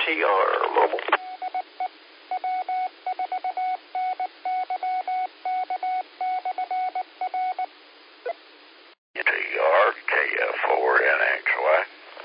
TR Mobile. TR KF4NXY.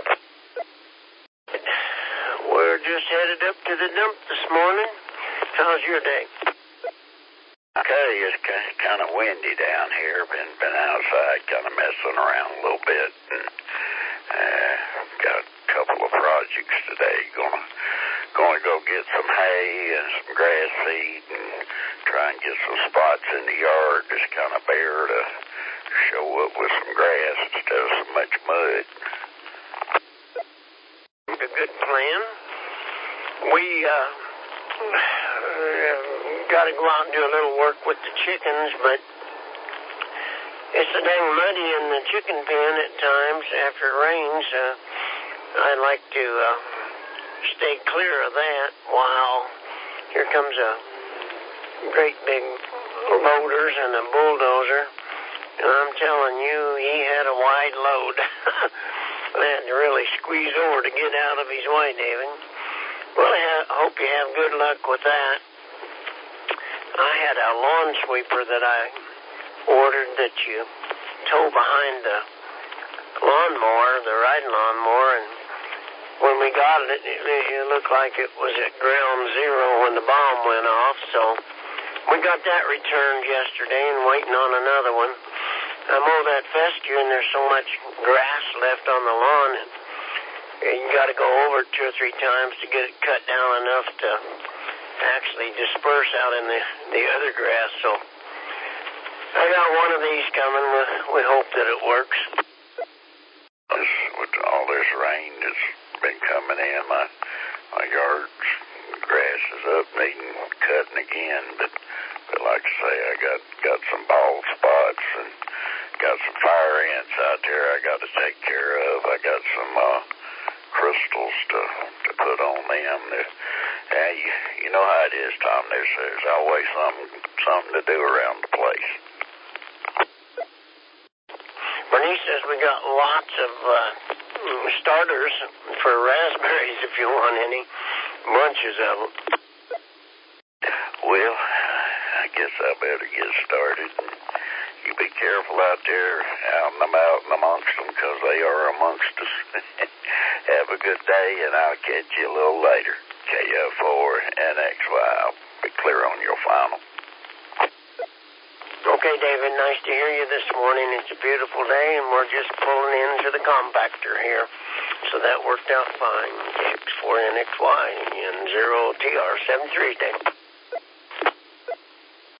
We're just headed up to the dump this morning. How's your day? Okay, it's kind of windy down here. Been outside, kind of messing around a little bit, and got a couple of projects today. Gonna go get some hay and some grass seed, and try and get some spots in the yard that's kind of bare to show up with some grass instead of so much mud. A good plan. We got to go out and do a little work with the chickens, but it's so dang muddy in the chicken pen at times after it rains. I like to stay clear of that while here comes a great big loaders and a bulldozer. And I'm telling you, he had a wide load. I had to really squeeze over to get out of his way, David. Well, I hope you have good luck with that. I had a lawn sweeper that I ordered that you tow behind the lawnmower, the riding lawnmower, and when we got it, it looked like it was at ground zero when the bomb went off, so we got that returned yesterday and waiting on another one. I mowed that fescue, and there's so much grass left on the lawn, and you got to go over it 2 or 3 times to get it cut down enough to actually disperse out in the other grass. So I got one of these coming. We hope that it works. With all this rain that's been coming in, my yard's grass is up, needing cutting again. But like I say, I got some bald spots and got some fire ants out there I got to take care of. I got some crystals to put on them. You know how it is, Tom. There's always something to do around the place. Bernice says we got lots of starters for raspberries if you want any. Bunches of them. Well, I guess I better get started. You be careful out there, out and about and amongst them, because they are amongst us. Have a good day, and I'll catch you a little later. KF4NXY. I'll be clear on your final. Okay, David, nice to hear you this morning. It's a beautiful day, and we're just pulling into the compactor here. So that worked out fine. KF4NXY and 0TR73, David.